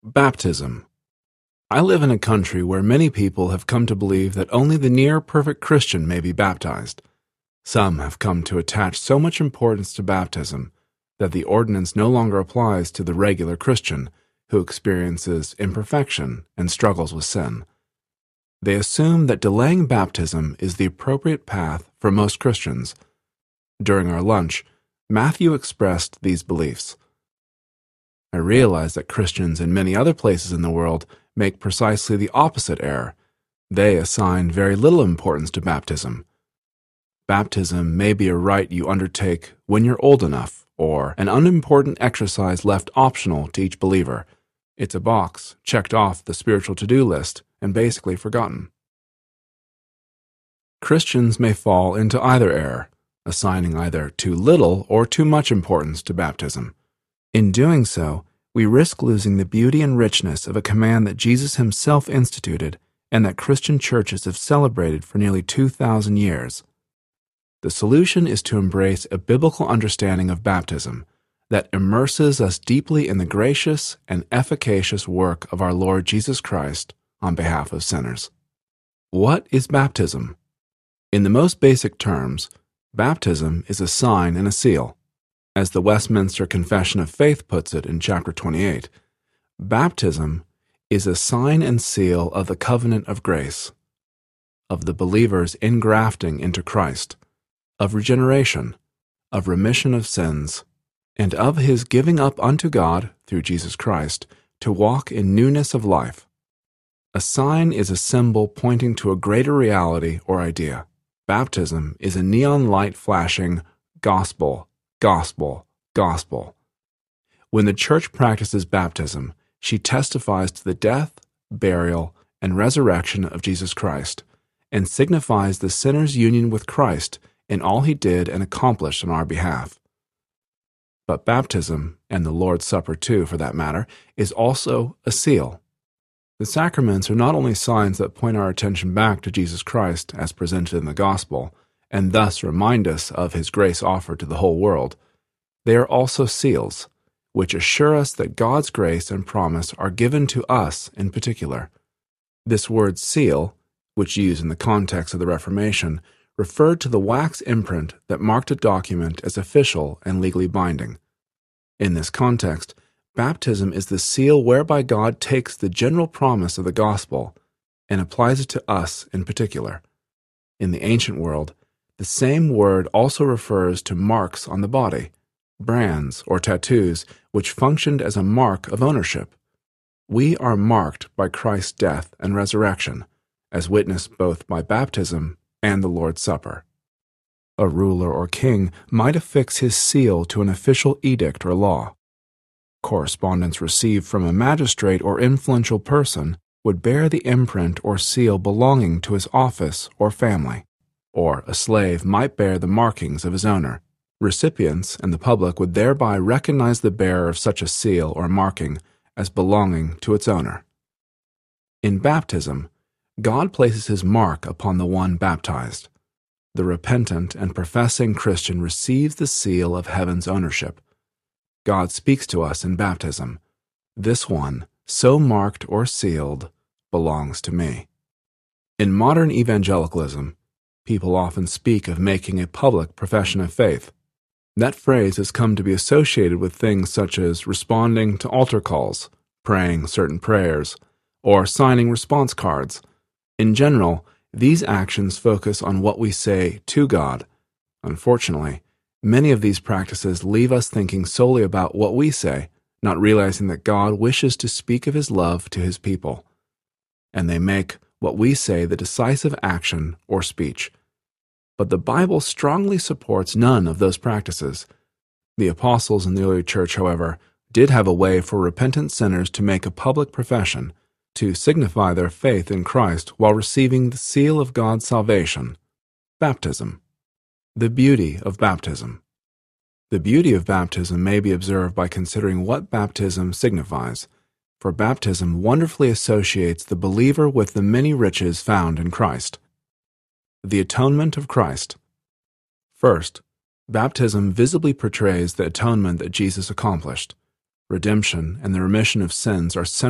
Baptism. I live in a country where many people have come to believe that only the near-perfect Christian may be baptized. Some have come to attach so much importance to baptism that the ordinance no longer applies to the regular Christian who experiences imperfection and struggles with sin. They assume that delaying baptism is the appropriate path for most Christians. During our lunch, Matthew expressed these beliefs. I realize that Christians in many other places in the world make precisely the opposite error. They assign very little importance to baptism. Baptism may be a rite you undertake when you're old enough, or an unimportant exercise left optional to each believer. It's a box checked off the spiritual to-do list and basically forgotten. Christians may fall into either error, assigning either too little or too much importance to baptism. In doing so, we risk losing the beauty and richness of a command that Jesus himself instituted and that Christian churches have celebrated for nearly 2,000 years. The solution is to embrace a biblical understanding of baptism that immerses us deeply in the gracious and efficacious work of our Lord Jesus Christ on behalf of sinners. What is baptism? In the most basic terms, baptism is a sign and a seal. As the Westminster Confession of Faith puts it in chapter 28, baptism is a sign and seal of the covenant of grace, of the believer's ingrafting into Christ, of regeneration, of remission of sins, and of his giving up unto God, through Jesus Christ, to walk in newness of life. A sign is a symbol pointing to a greater reality or idea. Baptism is a neon light flashing gospel, gospel, gospel. When the church practices baptism, she testifies to the death, burial, and resurrection of Jesus Christ, and signifies the sinner's union with Christ in all he did and accomplished on our behalf. But baptism, and the Lord's Supper too for that matter, is also a seal. The sacraments are not only signs that point our attention back to Jesus Christ as presented in the gospel, and thus remind us of his grace offered to the whole world, they are also seals, which assure us that God's grace and promise are given to us in particular. This word seal, which used in the context of the Reformation, referred to the wax imprint that marked a document as official and legally binding. In this context, baptism is the seal whereby God takes the general promise of the gospel and applies it to us in particular. In the ancient world, the same word also refers to marks on the body, brands or tattoos, which functioned as a mark of ownership. We are marked by Christ's death and resurrection, as witnessed both by baptism and the Lord's Supper. A ruler or king might affix his seal to an official edict or law. Correspondence received from a magistrate or influential person would bear the imprint or seal belonging to his office or family. Or a slave might bear the markings of his owner. Recipients and the public would thereby recognize the bearer of such a seal or marking as belonging to its owner. In baptism, God places his mark upon the one baptized. The repentant and professing Christian receives the seal of heaven's ownership. God speaks to us in baptism. This one, so marked or sealed, belongs to me. In modern evangelicalism, people often speak of making a public profession of faith. That phrase has come to be associated with things such as responding to altar calls, praying certain prayers, or signing response cards. In general, these actions focus on what we say to God. Unfortunately, many of these practices leave us thinking solely about what we say, not realizing that God wishes to speak of his love to his people. And they make what we say the decisive action or speech. But the Bible strongly supports none of those practices. The apostles in the early church, however, did have a way for repentant sinners to make a public profession, to signify their faith in Christ while receiving the seal of God's salvation. Baptism. The beauty of baptism. The beauty of baptism may be observed by considering what baptism signifies, for baptism wonderfully associates the believer with the many riches found in Christ. The atonement of Christ. First, baptism visibly portrays the atonement that Jesus accomplished. Redemption and the remission of sins are central